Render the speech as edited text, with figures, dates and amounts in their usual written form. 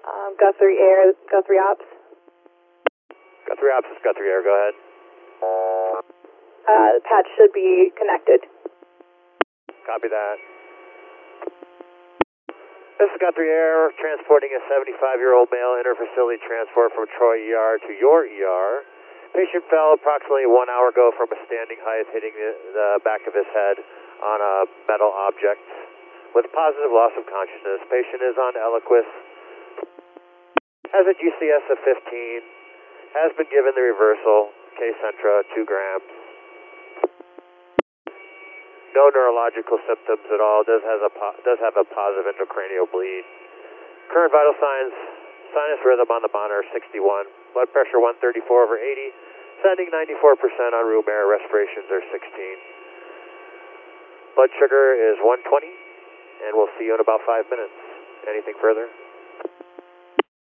Guthrie Air, Guthrie Ops. Guthrie Ops is Guthrie Air, go ahead. The patch should be connected. Copy that. This is Guthrie Air, transporting a 75-year-old male interfacility transport from Troy ER to your ER. Patient fell approximately 1 hour ago from a standing height, hitting the back of his head on a metal object with positive loss of consciousness. Patient is on Eliquis, has a GCS of 15, has been given the reversal, Kcentra, 2 grams. No neurological symptoms at all, does have a positive intracranial bleed. Current vital signs, sinus rhythm on the monitor 61, blood pressure 134/80, sending 94% on room air, respirations are 16. Blood sugar is 120, and we'll see you in about 5 minutes. Anything further?